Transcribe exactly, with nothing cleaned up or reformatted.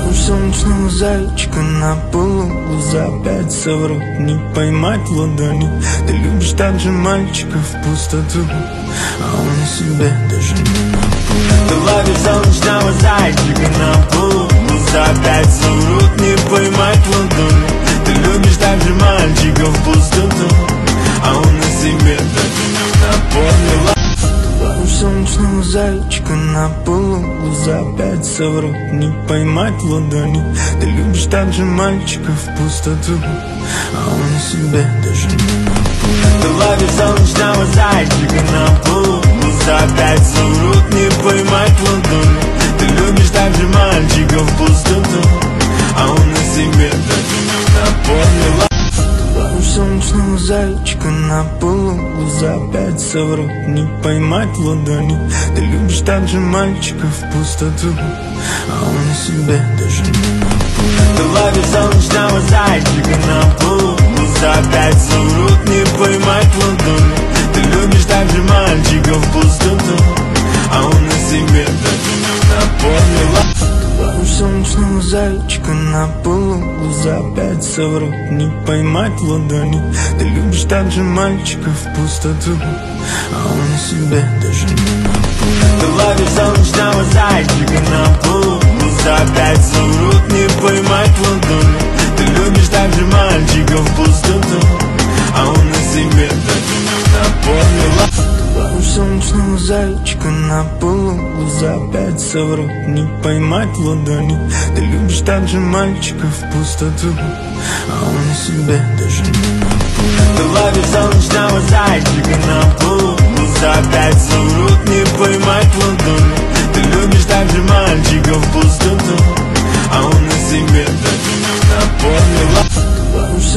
Ловишь солнечного зайчика на полу, глаза опять соврут, не поймать в ладони. Ты любишь также мальчика в пустоту, а он себе даже не напомнит. Ты ловишь солнечного зайчика на полу, глаза опять соврут, не поймать в ладони. Ты любишь также мальчика в пустоту, а он о себе даже не напомнил. Ловишь солнечного зайчика на полу, глаза опять соврут, не поймать в ладони. Ты любишь также мальчика в пустоту, а он о себе даже не напомнит. Ты ловишь солнечного зайчика на полу, глаза опять соврут, не поймать в ладони. Ты любишь также мальчика в пустоту, а он о себе даже не напомнил. Ловишь солнечного зайчика на полу, глаза опять соврут, не поймать в ладони. Ты любишь также мальчика в пустоту, а он о себе даже не напомнит. Ты ловишь солнечного зайчика на полу, глаза опять соврут, не поймать в ладони. Ты любишь также мальчика в пустоту, а он о себе даже не напомнил. Ловишь солнечного зайчика на полу, глаза опять соврут, не поймать в ладони. Ты любишь также мальчика в пустоту, а он о себе даже не напомнит. Ты ловишь солнечного зайчика на полу, глаза опять соврут, не поймать в ладони. Ты любишь также мальчика в пустоту, а он о себе даже не напомнил. Ловишь солнечного зайчика на полу, глаза опять соврут, не поймать в ладони. Ты любишь также мальчика в пустоту, а он о себе даже не напомнит. Ты ловишь солнечного зайчика на полу, глаза опять соврут, не поймать в ладони. Ты любишь также мальчика в пустоту,